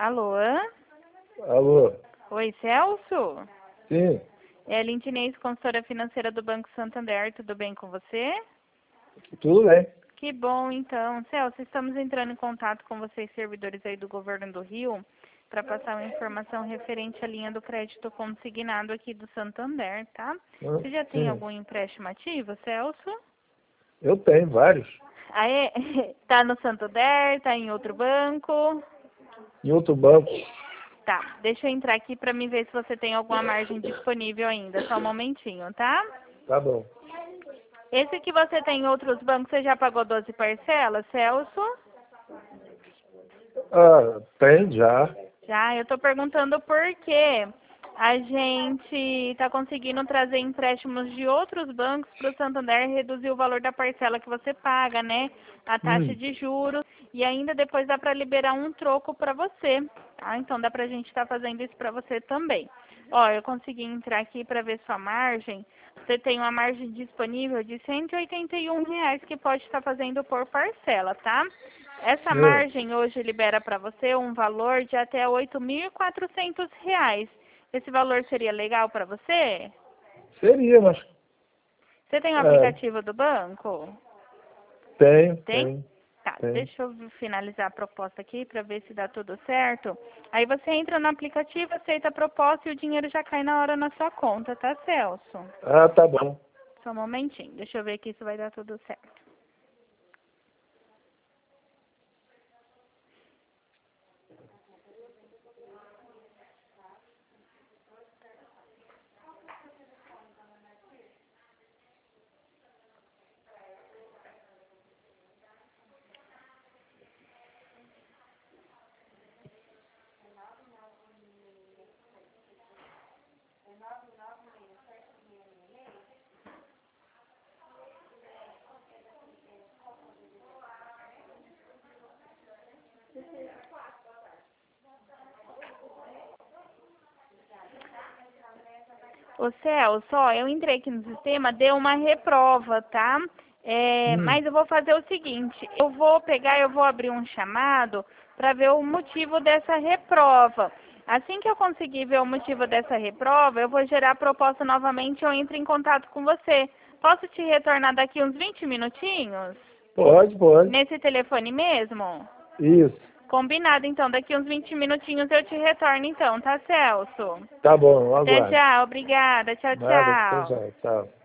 Alô? Alô? Oi, Celso? Sim, É a Lintinês, consultora financeira do Banco Santander. Tudo bem com você? tudo bem. Que bom, então. Celso, estamos entrando em contato com vocês, servidores aí do Governo do Rio, para passar uma informação referente à linha do crédito consignado aqui do Santander, tá? Você já tem Sim, algum empréstimo ativo, Celso? eu tenho vários. Ah, é? Tá no Santander? Tá em outro banco? Em outro banco. Tá, deixa eu entrar aqui para me ver se você tem alguma margem disponível ainda. Só um momentinho, tá? Tá bom. Esse que você tem em outros bancos, você já pagou 12 parcelas, Celso? Ah, tem já. Já, eu tô perguntando por quê. A gente está conseguindo trazer empréstimos de outros bancos para o Santander reduzir o valor da parcela que você paga, né? A taxa Hum, de juros. E ainda depois dá para liberar um troco para você, tá? Então dá para a gente estar fazendo isso para você também. Ó, eu consegui entrar aqui para ver sua margem. Você tem uma margem disponível de R$ 181 que pode estar fazendo por parcela, tá? Essa sim. margem hoje libera para você um valor de até R$ 8.400. Esse valor seria legal para você? Seria, mas Você tem o é, aplicativo do banco? tenho, Tem? tenho, Tá, tenho. deixa eu finalizar a proposta aqui para ver se dá tudo certo. Aí você entra no aplicativo, aceita a proposta e o dinheiro já cai na hora na sua conta, tá, Celso? Ah, tá bom. Só um momentinho, deixa eu ver aqui se vai dar tudo certo. Ô Celso, ó, eu entrei aqui no sistema, deu uma reprova, tá? Hum, Mas eu vou fazer o seguinte, eu vou abrir um chamado para ver o motivo dessa reprova. Assim que eu conseguir ver o motivo dessa reprova, eu vou gerar a proposta novamente e eu entro em contato com você. Posso te retornar daqui uns 20 minutinhos? pode, pode. Nesse telefone mesmo? Isso. Combinado, então. Daqui uns 20 minutinhos eu te retorno, então, tá, Celso? Tá bom, Até aguardo. já, obrigada. Tchau, Nada, até tchau. já. Tchau.